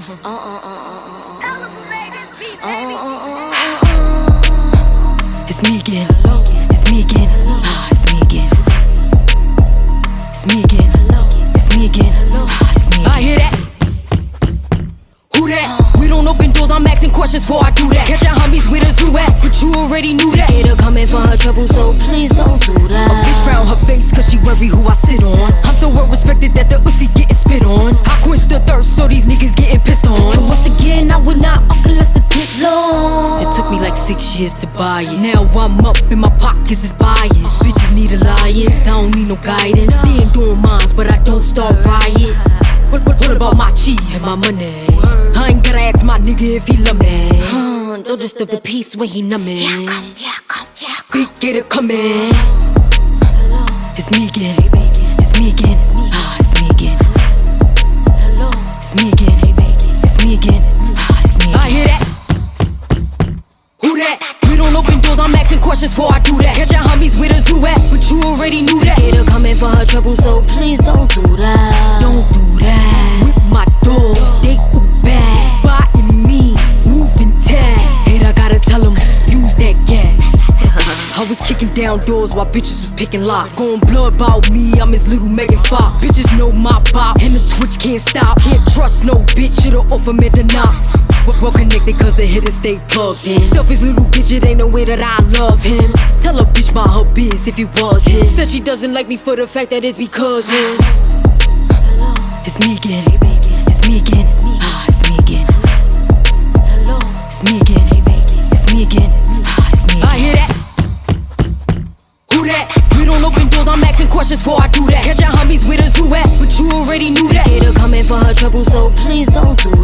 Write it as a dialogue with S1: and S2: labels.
S1: It's me again. It's me again. It's me again. It's me again. It's me again. It's me again. I hear that. Who that? We don't open doors, I'm asking questions before I do that. Catch your homies with a zoo at, but you already knew that.
S2: Get her coming for her trouble, so please don't do that.
S1: A bitch frown her face cause she worry who I sit on. I'm so well respected that the pussy getting spit on. I quench the thirst so these niggas getting pissed on.
S2: And once again, I would not fuck unless the dick long.
S1: It took me like 6 years to buy it. Now I'm up in my pockets is biased. Bitches need alliance, I don't need no guidance. See ain't doing mines, but I don't start riots. What about my cheese and my money? I ain't gotta ask my nigga if he love me.
S2: Don't disturb the peace when he numbing.
S1: Big get it coming. It's me again. It's me again. It's me again. It's me again. It's me again. It's me again. I hear that. Who that? We don't open doors, I'm asking questions before I do that. Catch your homies with a zoo at, but you already knew that.
S2: Get her coming for her trouble, so please don't do that.
S1: Don't do that. With my dog, they ooh bad. Biting me, moving tag. Hate, I gotta tell them, use that gag. I was kicking down doors while bitches was picking locks. Going blood about me, I'm his little Megan Fox. Bitches know my bop, and the twitch can't stop. Can't trust no bitch, should've offered me the knocks. We're well connected cause the hitters stay plugged in. Selfish little bitch, it ain't no way that I love him. Tell a bitch about her biz if it was him. Said she doesn't like me for the fact that it's because him. It's me again. It's me again. It's me again. It's me again. It's me again. It's me again. I hear that. Who that? We don't open doors, I'm asking questions before I do that. Catch your homies with a zoo at, but you already knew that.
S2: Get her coming for her trouble, so please don't do